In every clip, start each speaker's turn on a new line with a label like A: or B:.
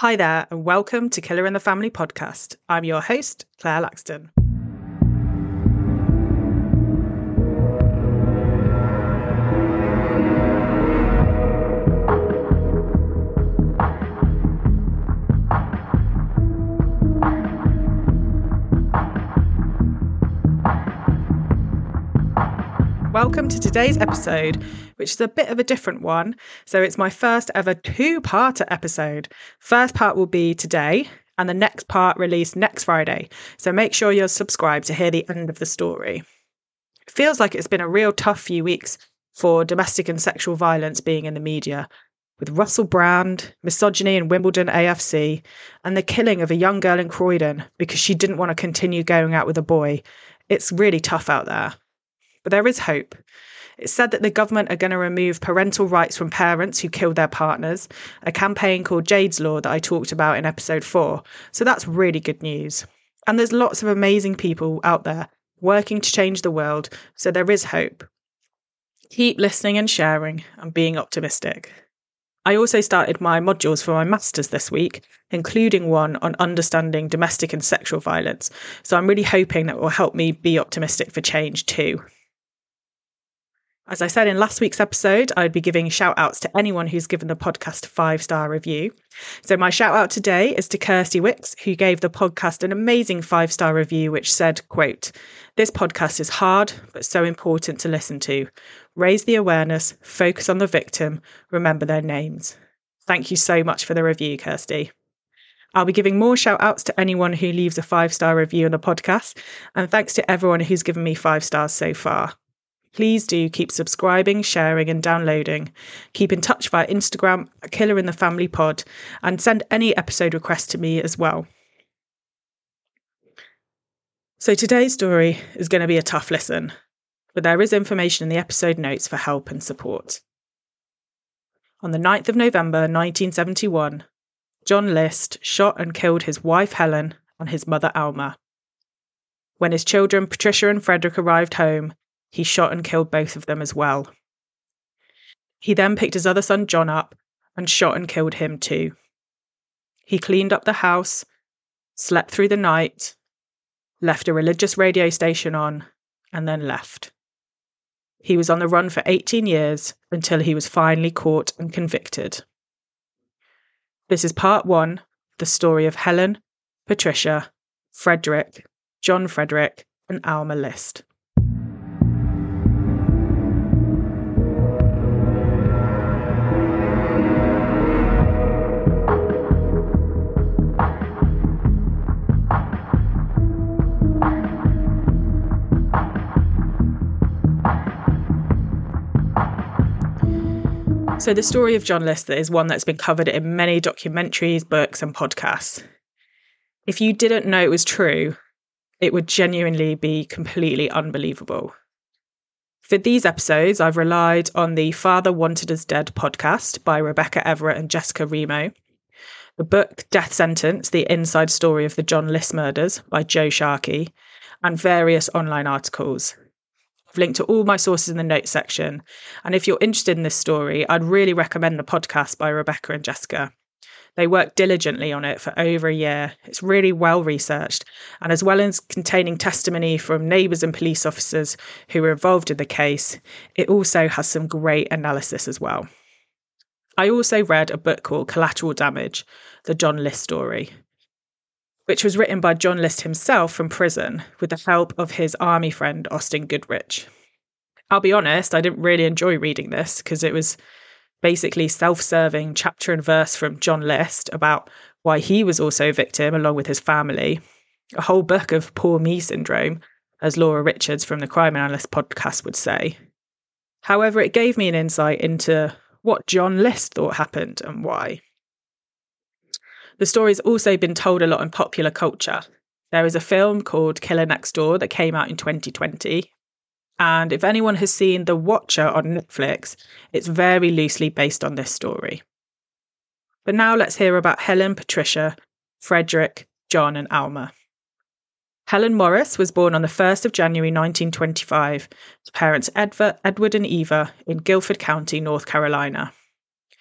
A: Hi there, and welcome to Killer in the Family podcast. I'm your host, Claire Laxton. Welcome to today's episode, which is a bit of a different one. So it's my first ever two-parter episode. First part will be today, and the next part released next Friday. So make sure you're subscribed to hear the end of the story. It feels like it's been a real tough few weeks for domestic and sexual violence being in the media, with Russell Brand, misogyny in Wimbledon AFC, and the killing of a young girl in Croydon because she didn't want to continue going out with a boy. It's really tough out there. But there is hope. It's said that the government are going to remove parental rights from parents who killed their partners, a campaign called Jade's Law that I talked about in episode 4. So that's really good news. And there's lots of amazing people out there working to change the world, so there is hope. Keep listening and sharing and being optimistic. I also started my modules for my masters this week, including one on understanding domestic and sexual violence. So I'm really hoping that will help me be optimistic for change too. As I said in last week's episode, I'd be giving shout outs to anyone who's given the podcast a 5-star review. So my shout out today is to Kirsty Wicks, who gave the podcast an amazing 5-star review, which said, quote, "This podcast is hard, but so important to listen to. Raise the awareness, focus on the victim, remember their names." Thank you so much for the review, Kirsty. I'll be giving more shout outs to anyone who leaves a 5-star review on the podcast. And thanks to everyone who's given me 5 stars so far. Please do keep subscribing, sharing and downloading. Keep in touch via Instagram at Killer in the Family Pod and send any episode requests to me as well. So today's story is going to be a tough listen, but there is information in the episode notes for help and support. On the 9th of November 1971, John List shot and killed his wife Helen and his mother Alma. When his children Patricia and Frederick arrived home, he shot and killed both of them as well. He then picked his other son John up and shot and killed him too. He cleaned up the house, slept through the night, left a religious radio station on, and then left. He was on the run for 18 years until he was finally caught and convicted. This is part 1, the story of Helen, Patricia, Frederick, John Frederick, and Alma List. So the story of John List is one that's been covered in many documentaries, books and podcasts. If you didn't know it was true, it would genuinely be completely unbelievable. For these episodes, I've relied on the Father Wanted as Dead podcast by Rebecca Everett and Jessica Remo, the book Death Sentence, The Inside Story of the John List Murders by Joe Sharkey, and various online articles. I've linked to all my sources in the notes section. And if you're interested in this story, I'd really recommend the podcast by Rebecca and Jessica. They worked diligently on it for over a year. It's really well researched. And as well as containing testimony from neighbours and police officers who were involved in the case, it also has some great analysis as well. I also read a book called Collateral Damage, the John List story, which was written by John List himself from prison with the help of his army friend, Austin Goodrich. I'll be honest, I didn't really enjoy reading this because it was basically self-serving chapter and verse from John List about why he was also a victim along with his family. A whole book of poor me syndrome, as Laura Richards from the Crime Analyst podcast would say. However, it gave me an insight into what John List thought happened and why. The story's also been told a lot in popular culture. There is a film called Killer Next Door that came out in 2020. And if anyone has seen The Watcher on Netflix, it's very loosely based on this story. But now let's hear about Helen, Patricia, Frederick, John and Alma. Helen Morris was born on the 1st of January 1925 to parents Edward and Eva in Guilford County, North Carolina.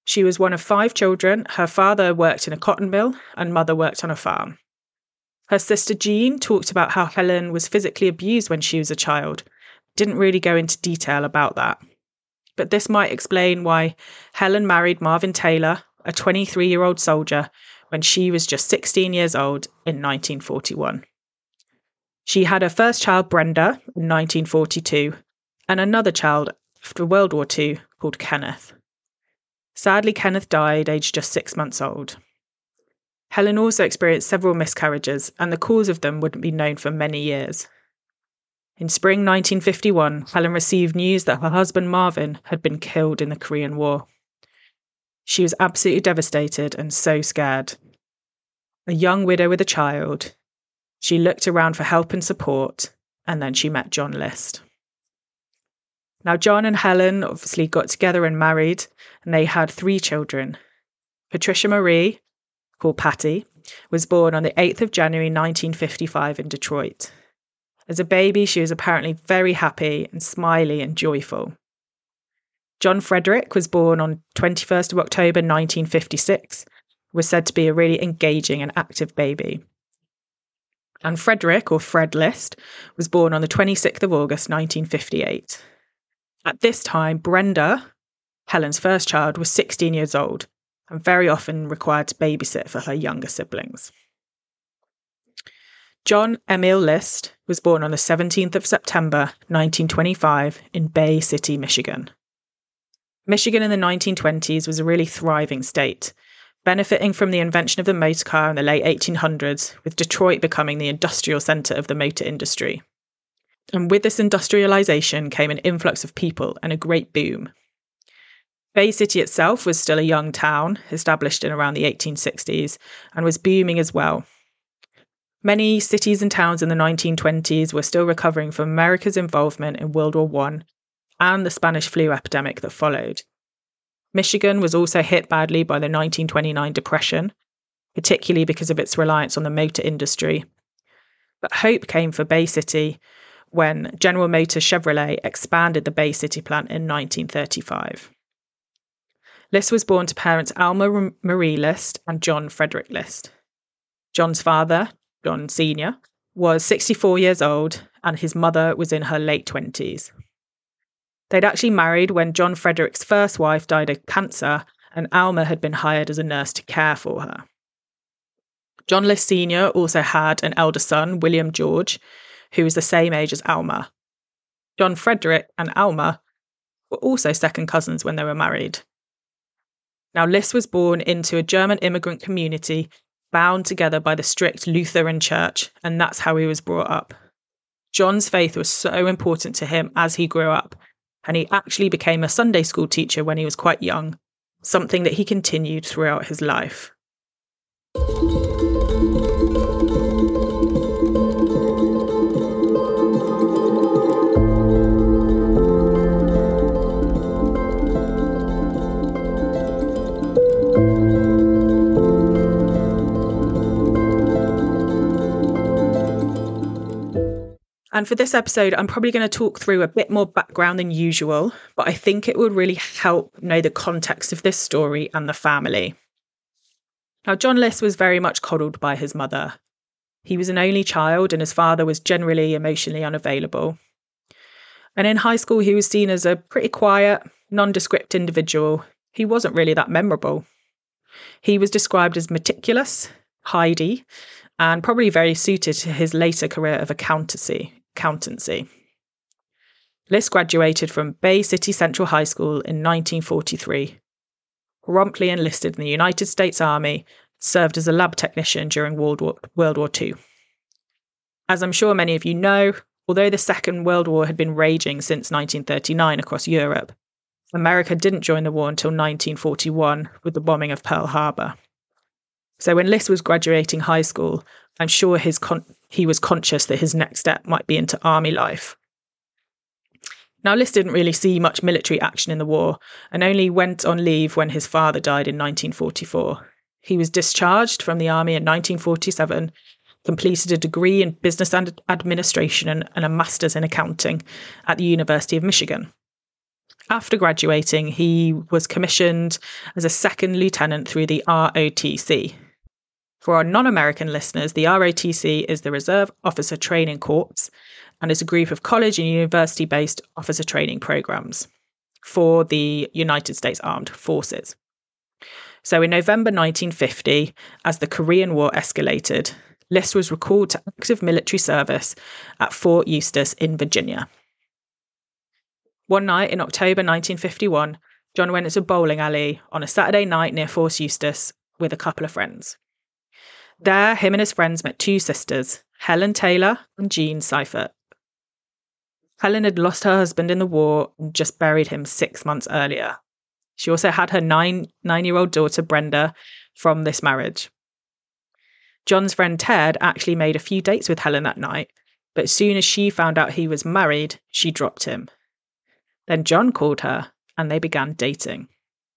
A: She was one of 5 children. Her father worked in a cotton mill and mother worked on a farm. Her sister Jean talked about how Helen was physically abused when she was a child. Didn't really go into detail about that. But this might explain why Helen married Marvin Taylor, a 23-year-old soldier, when she was just 16 years old in 1941. She had her first child, Brenda, in 1942, and another child after World War II called Kenneth. Sadly, Kenneth died aged just 6 months old. Helen also experienced several miscarriages, and the cause of them wouldn't be known for many years. In spring 1951, Helen received news that her husband Marvin had been killed in the Korean War. She was absolutely devastated and so scared. A young widow with a child, she looked around for help and support, and then she met John List. Now, John and Helen obviously got together and married, and they had 3 children. Patricia Marie, called Patty, was born on the 8th of January 1955 in Detroit. As a baby, she was apparently very happy and smiley and joyful. John Frederick was born on 21st of October 1956, was said to be a really engaging and active baby. And Frederick, or Fred List, was born on the 26th of August 1958. At this time, Brenda, Helen's first child, was 16 years old and very often required to babysit for her younger siblings. John Emil List was born on the 17th of September 1925 in Bay City, Michigan. Michigan in the 1920s was a really thriving state, benefiting from the invention of the motor car in the late 1800s, with Detroit becoming the industrial centre of the motor industry. And with this industrialisation came an influx of people and a great boom. Bay City itself was still a young town, established in around the 1860s, and was booming as well. Many cities and towns in the 1920s were still recovering from America's involvement in World War I and the Spanish flu epidemic that followed. Michigan was also hit badly by the 1929 Depression, particularly because of its reliance on the motor industry. But hope came for Bay City when General Motors Chevrolet expanded the Bay City plant in 1935. List was born to parents Alma Marie List and John Frederick List. John's father, John Sr., was 64 years old and his mother was in her late 20s. They'd actually married when John Frederick's first wife died of cancer and Alma had been hired as a nurse to care for her. John List Sr. also had an elder son, William George, who was the same age as Alma. John Frederick and Alma were also second cousins when they were married. Now, List was born into a German immigrant community bound together by the strict Lutheran church, and that's how he was brought up. John's faith was so important to him as he grew up, and he actually became a Sunday school teacher when he was quite young, something that he continued throughout his life. And for this episode, I'm probably going to talk through a bit more background than usual, but I think it would really help know the context of this story and the family. Now, John List was very much coddled by his mother. He was an only child and his father was generally emotionally unavailable. And in high school, he was seen as a pretty quiet, nondescript individual. He wasn't really that memorable. He was described as meticulous, hidey, and probably very suited to his later career of accountancy. List graduated from Bay City Central High School in 1943, promptly enlisted in the United States Army, served as a lab technician during World War II. As I'm sure many of you know, although the Second World War had been raging since 1939 across Europe, America didn't join the war until 1941 with the bombing of Pearl Harbor. So when List was graduating high school, I'm sure he was conscious that his next step might be into army life. Now, List didn't really see much military action in the war and only went on leave when his father died in 1944. He was discharged from the army in 1947, completed a degree in business administration and a master's in accounting at the University of Michigan. After graduating, he was commissioned as a second lieutenant through the ROTC. For our non-American listeners, the ROTC is the Reserve Officer Training Corps and is a group of college and university-based officer training programs for the United States Armed Forces. So in November 1950, as the Korean War escalated, List was recalled to active military service at Fort Eustis in Virginia. One night in October 1951, John went to a bowling alley on a Saturday night near Fort Eustis with a couple of friends. There, him and his friends met two sisters, Helen Taylor and Jean Seifert. Helen had lost her husband in the war and just buried him 6 months earlier. She also had her nine-year-old daughter, Brenda, from this marriage. John's friend Ted actually made a few dates with Helen that night, but as soon as she found out he was married, she dropped him. Then John called her, and they began dating.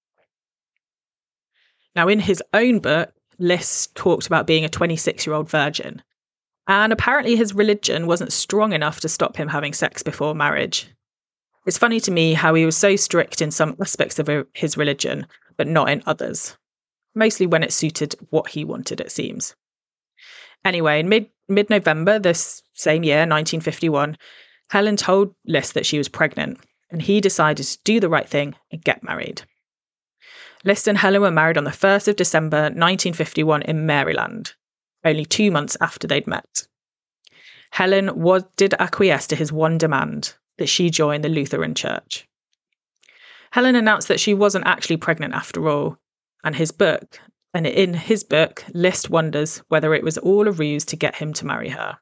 A: Now, in his own book, List talked about being a 26-year-old virgin, and apparently his religion wasn't strong enough to stop him having sex before marriage. It's funny to me how he was so strict in some aspects of his religion, but not in others, mostly when it suited what he wanted, it seems. Anyway, in mid-November this same year, 1951, Helen told List that she was pregnant, and he decided to do the right thing and get married. List and Helen were married on the 1st of December 1951 in Maryland, only 2 months after they'd met. Helen did acquiesce to his one demand, that she join the Lutheran Church. Helen announced that she wasn't actually pregnant after all, and in his book, List wonders whether it was all a ruse to get him to marry her.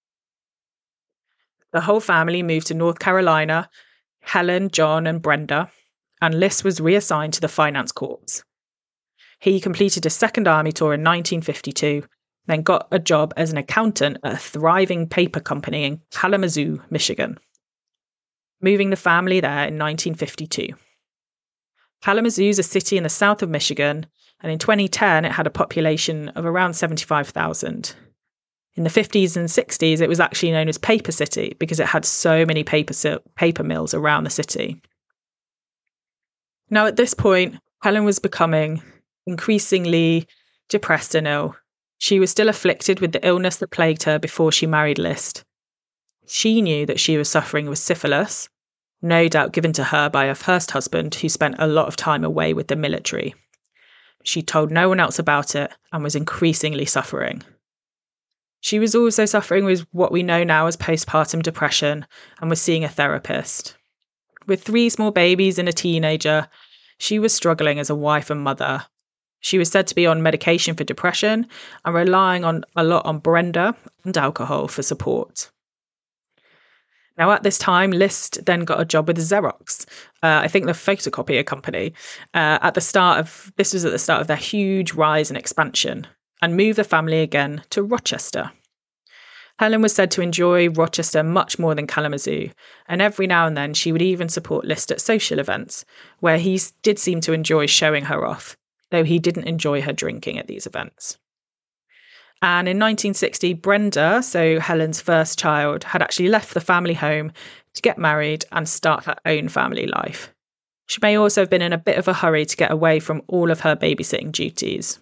A: The whole family moved to North Carolina, Helen, John, and Brenda, and List was reassigned to the Finance Corps. He completed a second army tour in 1952, then got a job as an accountant at a thriving paper company in Kalamazoo, Michigan, moving the family there in 1952. Kalamazoo is a city in the south of Michigan, and in 2010 it had a population of around 75,000. In the 50s and 60s, it was actually known as Paper City because it had so many paper mills around the city. Now, at this point, Helen was becoming increasingly depressed and ill. She was still afflicted with the illness that plagued her before she married List. She knew that she was suffering with syphilis, no doubt given to her by her first husband, who spent a lot of time away with the military. She told no one else about it and was increasingly suffering. She was also suffering with what we know now as postpartum depression and was seeing a therapist. With 3 small babies and a teenager, she was struggling as a wife and mother. She was said to be on medication for depression and relying a lot on Brenda and alcohol for support. Now, at this time, List then got a job with Xerox, I think the photocopier company, this was at the start of their huge rise and expansion, and moved the family again to Rochester. Helen was said to enjoy Rochester much more than Kalamazoo, and every now and then she would even support List at social events, where he did seem to enjoy showing her off, though he didn't enjoy her drinking at these events. And in 1960, Brenda, so Helen's first child, had actually left the family home to get married and start her own family life. She may also have been in a bit of a hurry to get away from all of her babysitting duties.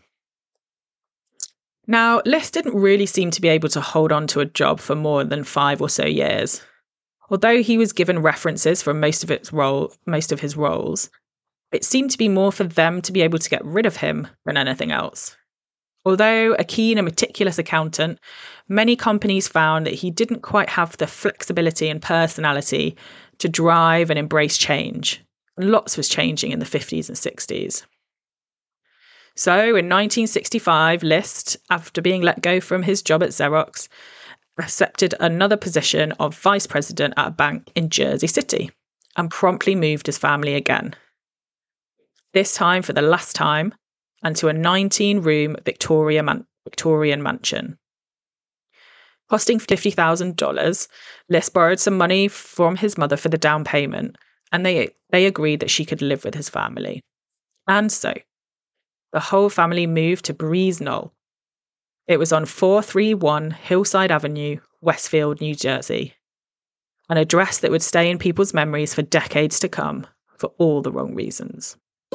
A: Now, List didn't really seem to be able to hold on to a job for more than 5 or so years. Although he was given references for most of his roles, it seemed to be more for them to be able to get rid of him than anything else. Although a keen and meticulous accountant, many companies found that he didn't quite have the flexibility and personality to drive and embrace change. And lots was changing in the 50s and 60s. So in 1965, List, after being let go from his job at Xerox, accepted another position of vice president at a bank in Jersey City and promptly moved his family again. This time for the last time, and to a 19-room Victorian mansion. Costing $50,000, List borrowed some money from his mother for the down payment, and they agreed that she could live with his family. And so, the whole family moved to Breeze Knoll. It was on 431 Hillside Avenue, Westfield, New Jersey. An address that would stay in people's memories for decades to come, for all the wrong reasons.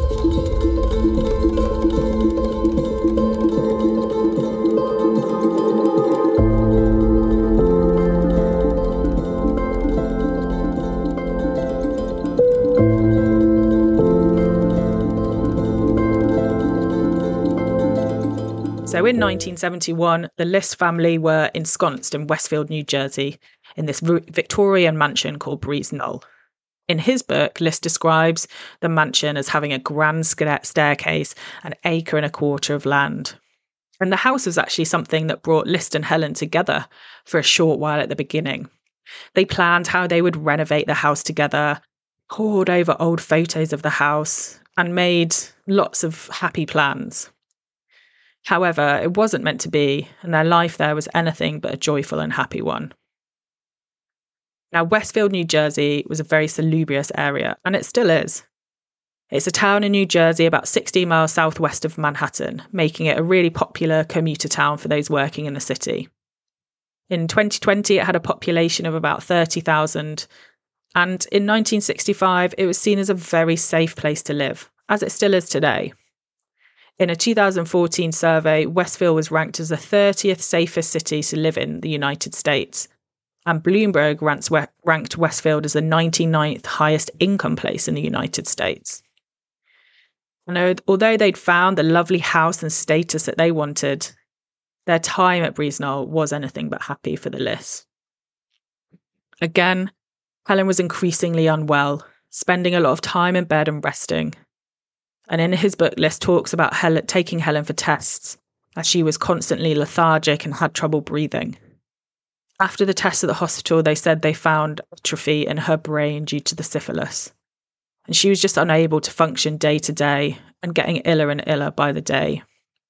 A: So in 1971, the List family were ensconced in Westfield, New Jersey, in this Victorian mansion called Breeze Knoll. In his book, List describes the mansion as having a grand staircase, an acre and a quarter of land. And the house was actually something that brought List and Helen together for a short while at the beginning. They planned how they would renovate the house together, pored over old photos of the house, and made lots of happy plans. However, it wasn't meant to be, and their life there was anything but a joyful and happy one. Now, Westfield, New Jersey was a very salubrious area, and it still is. It's a town in New Jersey about 60 miles southwest of Manhattan, making it a really popular commuter town for those working in the city. In 2020, it had a population of about 30,000, and in 1965, it was seen as a very safe place to live, as it still is today. In a 2014 survey, Westfield was ranked as the 30th safest city to live in the United States. And Bloomberg ranked Westfield as the 99th highest income place in the United States. And although they'd found the lovely house and status that they wanted, their time at Breeze Knoll was anything but happy for the Lists. Again, Helen was increasingly unwell, spending a lot of time in bed and resting. And in his book, List talks about taking Helen for tests, as she was constantly lethargic and had trouble breathing. After the tests at the hospital, they said they found atrophy in her brain due to the syphilis. And she was just unable to function day to day and getting iller and iller by the day.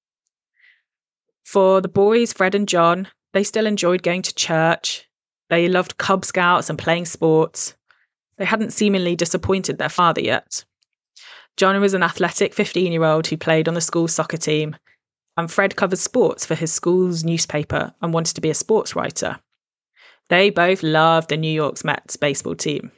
A: For the boys, Fred and John, they still enjoyed going to church. They loved Cub Scouts and playing sports. They hadn't seemingly disappointed their father yet. John was an athletic 15-year-old who played on the school soccer team, and Fred covered sports for his school's newspaper and wanted to be a sports writer. They both loved the New York Mets baseball team.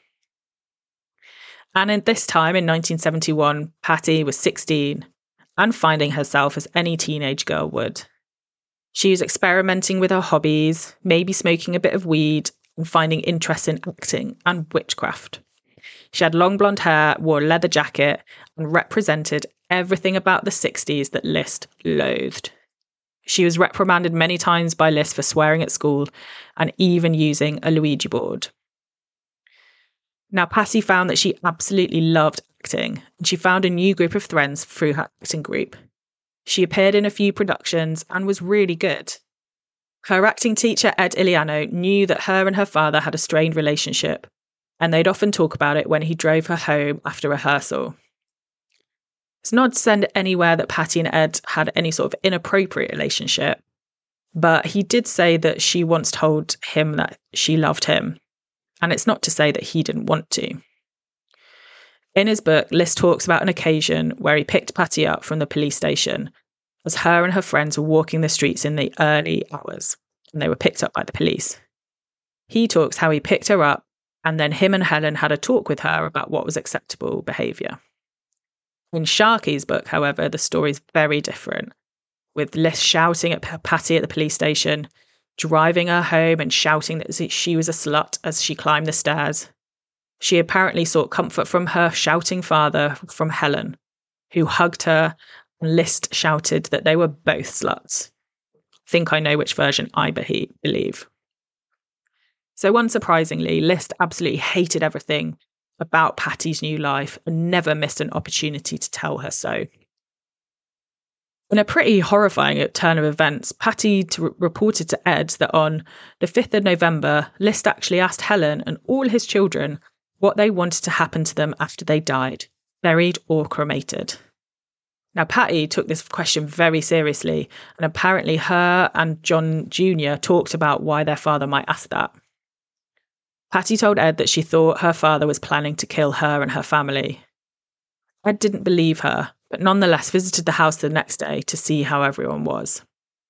A: And at this time, in 1971, Patty was 16 and finding herself as any teenage girl would. She was experimenting with her hobbies, maybe smoking a bit of weed, and finding interest in acting and witchcraft. She had long blonde hair, wore a leather jacket, and represented everything about the 60s that List loathed. She was reprimanded many times by List for swearing at school and even using a Ouija board. Now, Patty found that she absolutely loved acting, and she found a new group of friends through her acting group. She appeared in a few productions and was really good. Her acting teacher, Ed Iliano, knew that her and her father had a strained relationship, and they'd often talk about it when he drove her home after rehearsal. It's not said anywhere that Patty and Ed had any sort of inappropriate relationship, but he did say that she once told him that she loved him, and it's not to say that he didn't want to. In his book, List talks about an occasion where he picked Patty up from the police station as her and her friends were walking the streets in the early hours, and they were picked up by the police. He talks how he picked her up, and then him and Helen had a talk with her about what was acceptable behaviour. In Sharkey's book, however, the story is very different, with List shouting at Patty at the police station, driving her home and shouting that she was a slut as she climbed the stairs. She apparently sought comfort from her shouting father, from Helen, who hugged her, and List shouted that they were both sluts. I think I know which version I believe. So unsurprisingly, List absolutely hated everything about Patty's new life and never missed an opportunity to tell her so. In a pretty horrifying turn of events, Patty reported to Ed that on the 5th of November, List actually asked Helen and all his children what they wanted to happen to them after they died, buried or cremated. Now, Patty took this question very seriously, and apparently her and John Jr. talked about why their father might ask that. Patty told Ed that she thought her father was planning to kill her and her family. Ed didn't believe her, but nonetheless visited the house the next day to see how everyone was.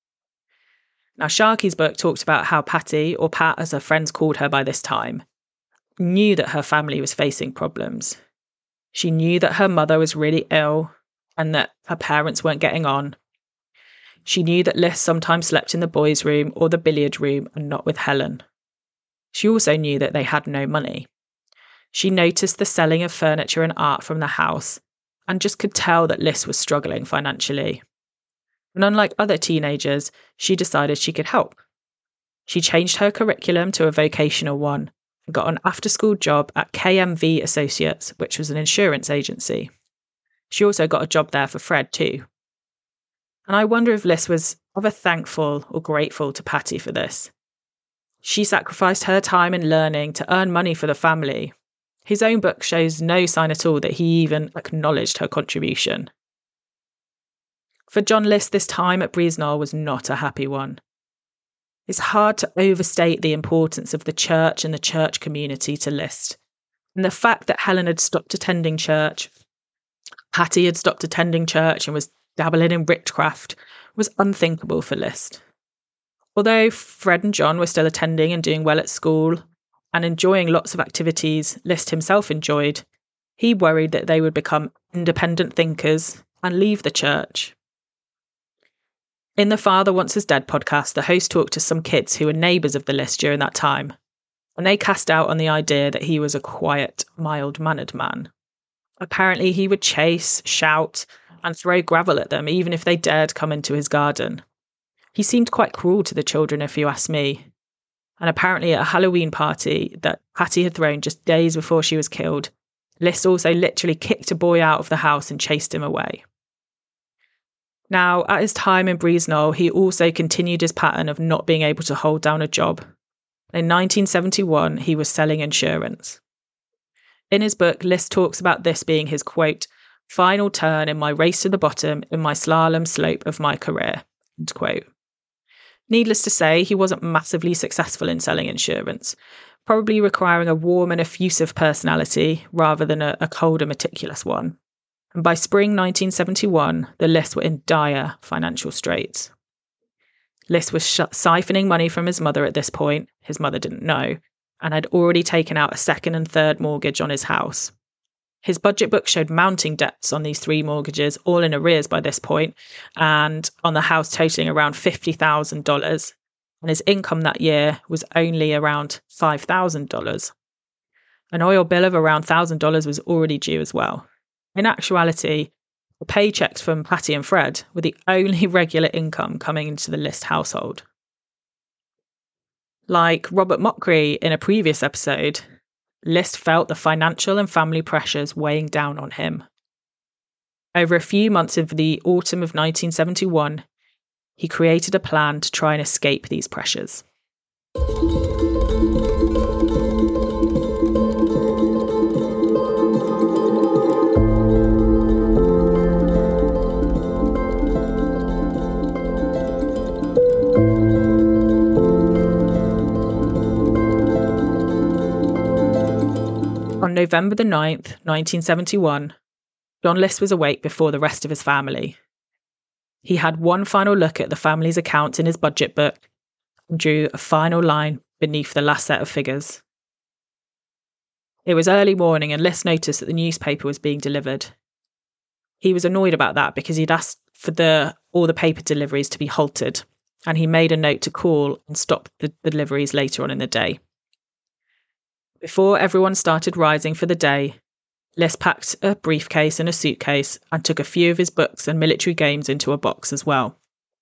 A: Now, Sharkey's book talked about how Patty, or Pat as her friends called her by this time, knew that her family was facing problems. She knew that her mother was really ill and that her parents weren't getting on. She knew that Liz sometimes slept in the boys' room or the billiard room and not with Helen. She also knew that they had no money. She noticed the selling of furniture and art from the house and just could tell that Liz was struggling financially. And unlike other teenagers, she decided she could help. She changed her curriculum to a vocational one and got an after-school job at KMV Associates, which was an insurance agency. She also got a job there for Fred too. And I wonder if Liz was ever thankful or grateful to Patty for this. She sacrificed her time and learning to earn money for the family. His own book shows no sign at all that he even acknowledged her contribution. For John List, this time at Breeznall was not a happy one. It's hard to overstate the importance of the church and the church community to List. And the fact that Helen had stopped attending church, Patty had stopped attending church and was dabbling in witchcraft was unthinkable for List. Although Fred and John were still attending and doing well at school and enjoying lots of activities List himself enjoyed, he worried that they would become independent thinkers and leave the church. In the Father Once Is Dead podcast, the host talked to some kids who were neighbours of the List during that time, and they cast doubt on the idea that he was a quiet, mild-mannered man. Apparently he would chase, shout, and throw gravel at them even if they dared come into his garden. He seemed quite cruel to the children, if you ask me. And apparently at a Halloween party that Patty had thrown just days before she was killed, List also literally kicked a boy out of the house and chased him away. Now, at his time in Breeznall, he also continued his pattern of not being able to hold down a job. In 1971, he was selling insurance. In his book, List talks about this being his, quote, final turn in my race to the bottom in my slalom slope of my career, end quote. Needless to say, he wasn't massively successful in selling insurance, probably requiring a warm and effusive personality rather than a cold and meticulous one. And by spring 1971, the Lists were in dire financial straits. List was siphoning money from his mother at this point, his mother didn't know, and had already taken out a second and third mortgage on his house. His budget book showed mounting debts on these 3 mortgages, all in arrears by this point, and on the house totaling around $50,000. And his income that year was only around $5,000. An oil bill of around $1,000 was already due as well. In actuality, the paychecks from Patty and Fred were the only regular income coming into the List household. Like Robert Mockery in a previous episode, List felt the financial and family pressures weighing down on him. Over a few months of the autumn of 1971, he created a plan to try and escape these pressures. On November the 9th, 1971, John List was awake before the rest of his family. He had one final look at the family's accounts in his budget book and drew a final line beneath the last set of figures. It was early morning and List noticed that the newspaper was being delivered. He was annoyed about that because he'd asked for all the paper deliveries to be halted, and he made a note to call and stop the deliveries later on in the day. Before everyone started rising for the day, List packed a briefcase and a suitcase and took a few of his books and military games into a box as well.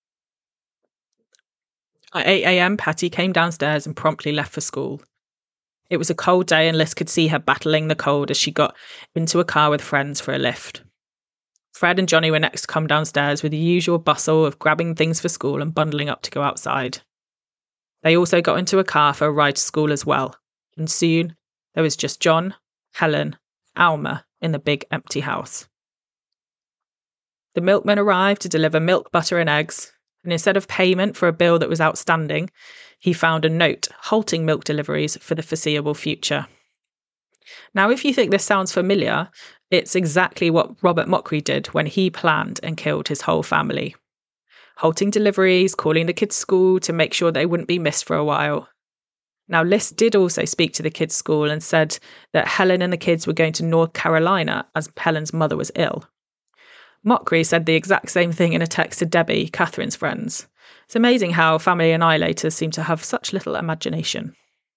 A: At 8 a.m, Patty came downstairs and promptly left for school. It was a cold day and List could see her battling the cold as she got into a car with friends for a lift. Fred and Johnny were next to come downstairs with the usual bustle of grabbing things for school and bundling up to go outside. They also got into a car for a ride to school as well, and soon there was just John, Helen, Alma in the big empty house. The milkman arrived to deliver milk, butter and eggs, and instead of payment for a bill that was outstanding, he found a note halting milk deliveries for the foreseeable future. Now, if you think this sounds familiar, it's exactly what Robert Mockery did when he planned and killed his whole family. Halting deliveries, calling the kids' school to make sure they wouldn't be missed for a while. Now, List did also speak to the kids' school and said that Helen and the kids were going to North Carolina as Helen's mother was ill. Mockery said the exact same thing in a text to Debbie, Catherine's friends. It's amazing how family annihilators seem to have such little imagination.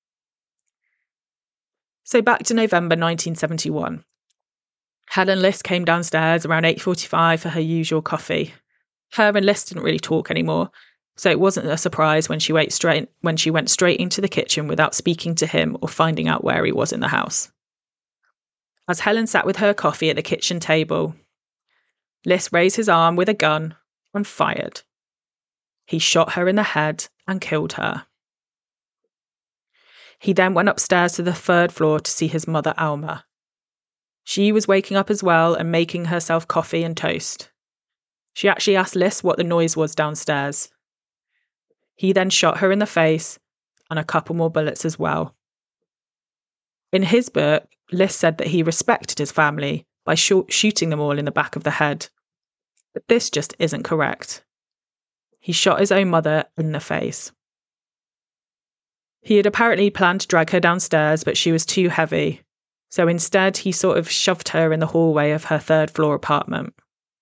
A: So back to November 1971. Helen List came downstairs around 8:45 for her usual coffee. Her and List didn't really talk anymore, so it wasn't a surprise when she went straight into the kitchen without speaking to him or finding out where he was in the house. As Helen sat with her coffee at the kitchen table, List raised his arm with a gun and fired. He shot her in the head and killed her. He then went upstairs to the 3rd floor to see his mother, Alma. She was waking up as well and making herself coffee and toast. She actually asked List what the noise was downstairs. He then shot her in the face and a couple more bullets as well. In his book, List said that he respected his family by shooting them all in the back of the head. But this just isn't correct. He shot his own mother in the face. He had apparently planned to drag her downstairs, but she was too heavy. So instead, he sort of shoved her in the hallway of her 3rd floor apartment.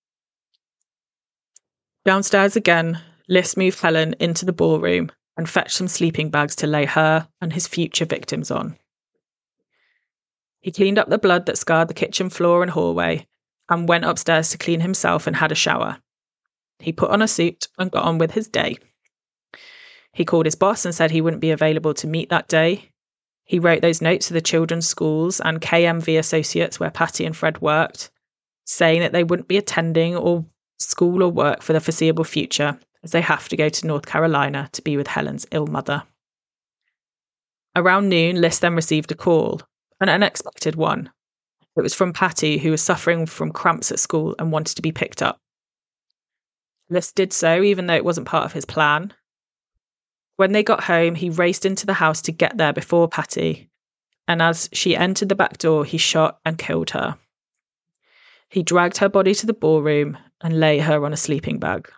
A: Downstairs again, List moved Helen into the ballroom and fetched some sleeping bags to lay her and his future victims on. He cleaned up the blood that scarred the kitchen floor and hallway and went upstairs to clean himself and had a shower. He put on a suit and got on with his day. He called his boss and said he wouldn't be available to meet that day. He wrote those notes to the children's schools and KMV Associates where Patty and Fred worked, saying that they wouldn't be attending or school or work for the foreseeable future as they have to go to North Carolina to be with Helen's ill mother. Around noon, List then received a call, an unexpected one. It was from Patty, who was suffering from cramps at school and wanted to be picked up. List did so, even though it wasn't part of his plan. When they got home, he raced into the house to get there before Patty, and as she entered the back door, he shot and killed her. He dragged her body to the ballroom and lay her on a sleeping bag.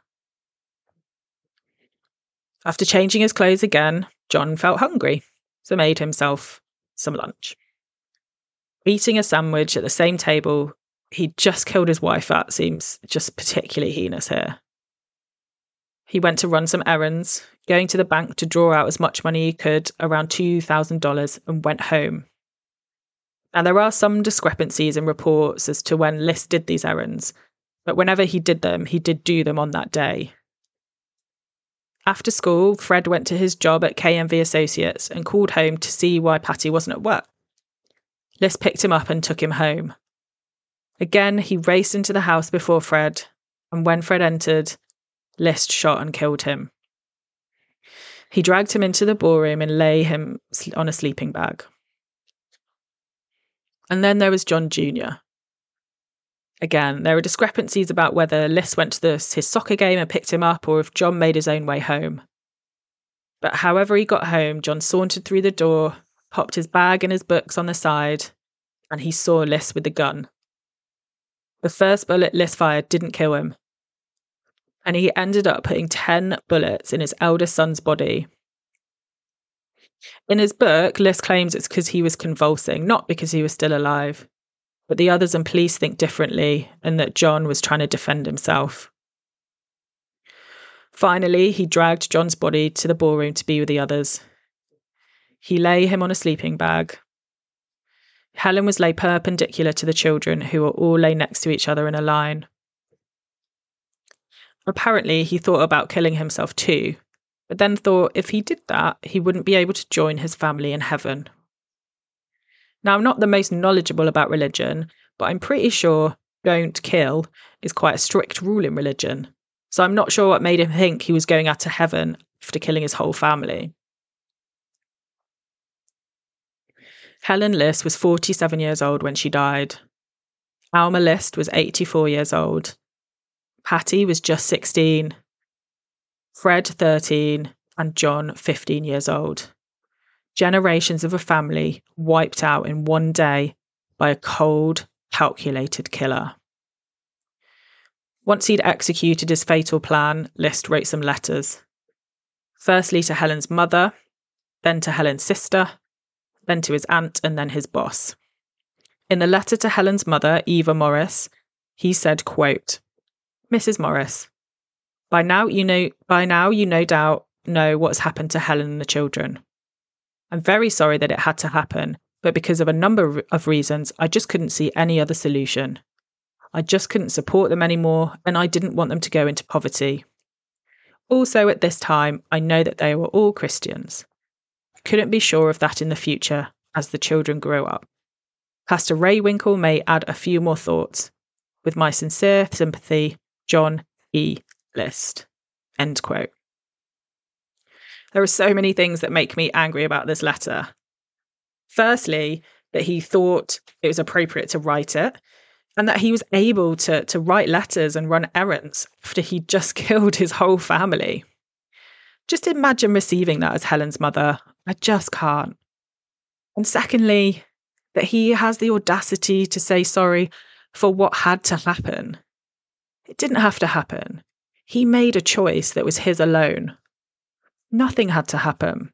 A: After changing his clothes again, John felt hungry, so made himself some lunch. Eating a sandwich at the same table he'd just killed his wife at seems just particularly heinous here. He went to run some errands, going to the bank to draw out as much money he could, around $2,000, and went home. Now, there are some discrepancies in reports as to when List did these errands, but whenever he did them, he did do them on that day. After school, Fred went to his job at KMV Associates and called home to see why Patty wasn't at work. List picked him up and took him home. Again, he raced into the house before Fred, and when Fred entered, List shot and killed him. He dragged him into the ballroom and lay him on a sleeping bag. And then there was John Jr. Again, there are discrepancies about whether List went to his soccer game and picked him up or if John made his own way home. But however he got home, John sauntered through the door, popped his bag and his books on the side, and he saw List with the gun. The first bullet List fired didn't kill him, and he ended up putting 10 bullets in his eldest son's body. In his book, List claims it's because he was convulsing, not because he was still alive. But the others and police think differently, and that John was trying to defend himself. Finally, he dragged John's body to the ballroom to be with the others. He lay him on a sleeping bag. Helen was laid perpendicular to the children, who were all lay next to each other in a line. Apparently, he thought about killing himself too, but then thought if he did that, he wouldn't be able to join his family in heaven. Now, I'm not the most knowledgeable about religion, but I'm pretty sure don't kill is quite a strict rule in religion. So I'm not sure what made him think he was going out to heaven after killing his whole family. Helen List was 47 years old when she died. Alma List was 84 years old. Patty was just 16. Fred 13 and John 15 years old. Generations of a family wiped out in one day by a cold, calculated killer. Once he'd executed his fatal plan, List wrote some letters. Firstly to Helen's mother, then to Helen's sister, then to his aunt, and then his boss. In the letter to Helen's mother, Eva Morris, he said, quote, "Mrs. Morris, by now you no doubt know what's happened to Helen and the children. I'm very sorry that it had to happen, but because of a number of reasons, I just couldn't see any other solution. I just couldn't support them anymore, and I didn't want them to go into poverty. Also, at this time, I know that they were all Christians. I couldn't be sure of that in the future as the children grow up. Pastor Raywinkle may add a few more thoughts. With my sincere sympathy, John E. List." End quote. There are so many things that make me angry about this letter. Firstly, that he thought it was appropriate to write it, and that he was able to write letters and run errands after he'd just killed his whole family. Just imagine receiving that as Helen's mother. I just can't. And secondly, that he has the audacity to say sorry for what had to happen. It didn't have to happen. He made a choice that was his alone. Nothing had to happen.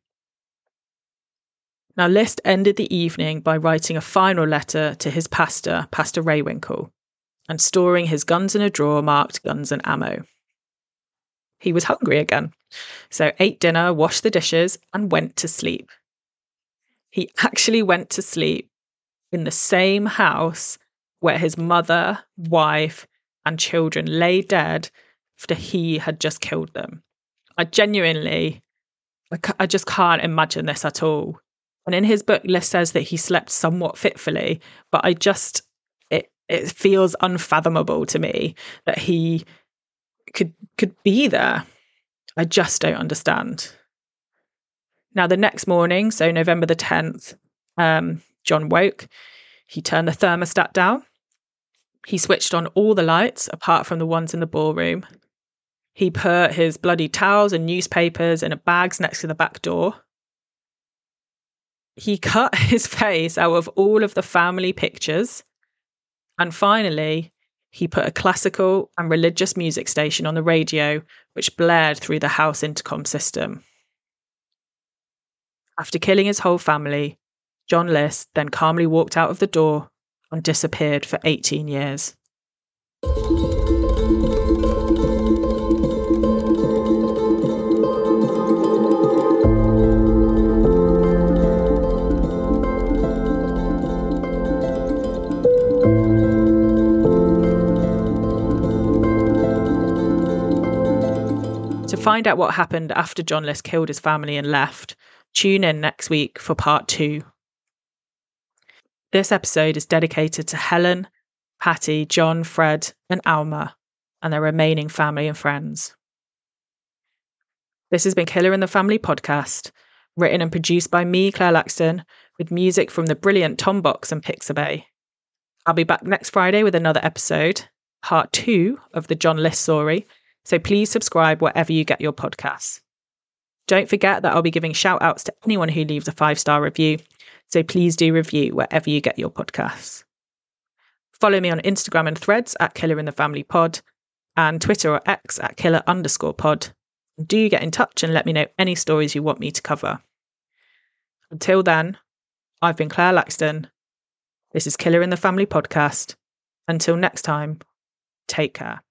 A: Now, List ended the evening by writing a final letter to his pastor, Pastor Raywinkle, and storing his guns in a drawer marked guns and ammo. He was hungry again, so ate dinner, washed the dishes, and went to sleep. He actually went to sleep in the same house where his mother, wife, and children lay dead after he had just killed them. I just can't imagine this at all. And in his book, List says that he slept somewhat fitfully, but it feels unfathomable to me that he could be there. I just don't understand. Now, the next morning, so November the 10th, John woke. He turned the thermostat down. He switched on all the lights apart from the ones in the ballroom. He put his bloody towels and newspapers in a bags next to the back door. He cut his face out of all of the family pictures. And finally, he put a classical and religious music station on the radio, which blared through the house intercom system. After killing his whole family, John List then calmly walked out of the door and disappeared for 18 years. To find out what happened after John List killed his family and left, tune in next week for part 2. This episode is dedicated to Helen, Patty, John, Fred, and Alma, and their remaining family and friends. This has been Killer in the Family podcast, written and produced by me, Claire Laxton, with music from the brilliant Tom Box and Pixabay. I'll be back next Friday with another episode, part 2 of the John List story, so please subscribe wherever you get your podcasts. Don't forget that I'll be giving shout outs to anyone who leaves a 5-star review, so please do review wherever you get your podcasts. Follow me on Instagram and Threads at Killer in the Family Pod, and Twitter or X at Killer_pod. Do get in touch and let me know any stories you want me to cover. Until then, I've been Claire Laxton. This is Killer in the Family podcast. Until next time, take care.